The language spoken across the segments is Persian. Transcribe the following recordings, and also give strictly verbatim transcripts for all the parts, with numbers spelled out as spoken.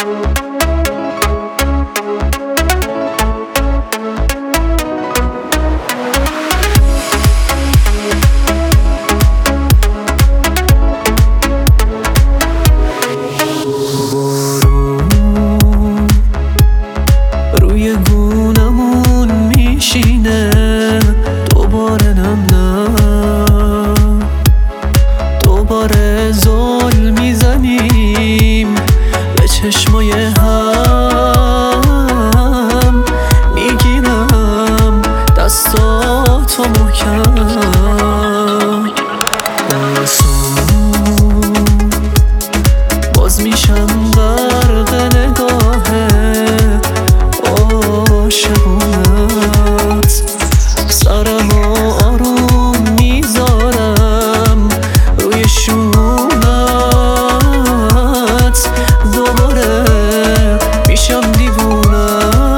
روی گونمون میشینه دوباره، نم نم دوباره زل میزنیم به چشمای هم، میگیرم دستاتو محکم، باز میشم غرق نگاه عاشقونت، سرمو آروم میذارم روی شونت، دوباره میشم دیوونت.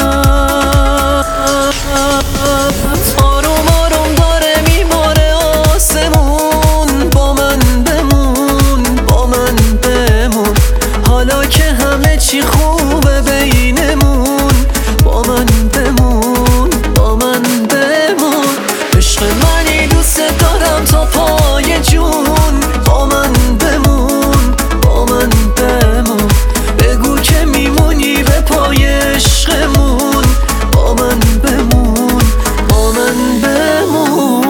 آروم آروم داره میباره آسمون، با من بمون با من بمون، حالا که همه چی خوبه بینمون، با من بمون با من بمون، عشق منی دوست دارم تا پای جون، با من بمون با من بمون، بگو که میمونی به پای عشقمون، با من بمون با من بمون.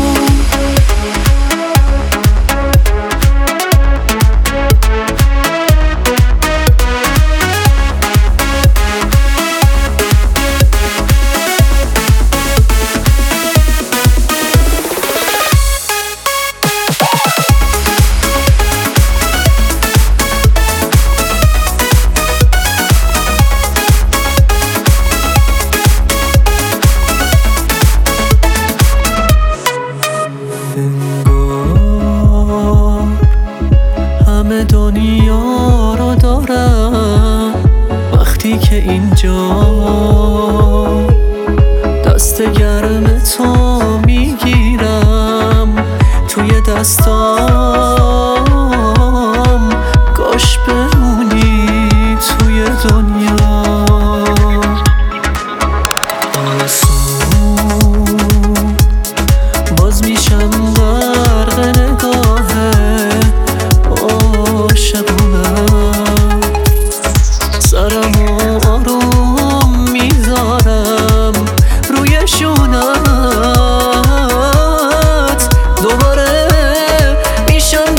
همه دنیا رو دارم وقتی که اینجا دست گرم تو میگیرم توی دستام، کاش بمونی توی دنیا. آسون باز میشم غرق نگاه عاشقونم، سرمو آروم میذارم روی شونت، دوباره میشم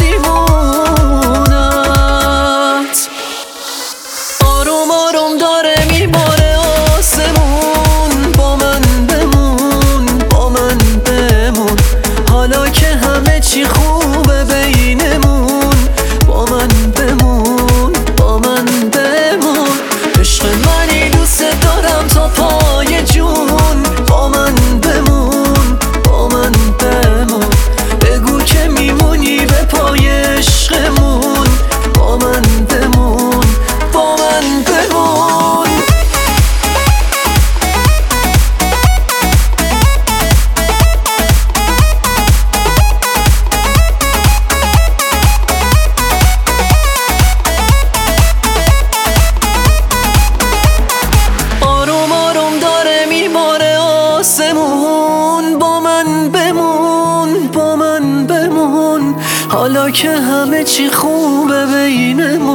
دیوونت. آروم آروم داره میباره آسمون، با من بمون با من بمون، حالا که همه چی خوبه بینمون، با من بمون با من بمون، عشق منی دوست دارم تا پای جون، با من بمون با من بمون، بگو که میمونی به پای عشقمون، با من بمون با من بمون. آروم آروم داره میباره آسمون، با من بمون با من بمون، حالا که همه چی خوبه بینمون.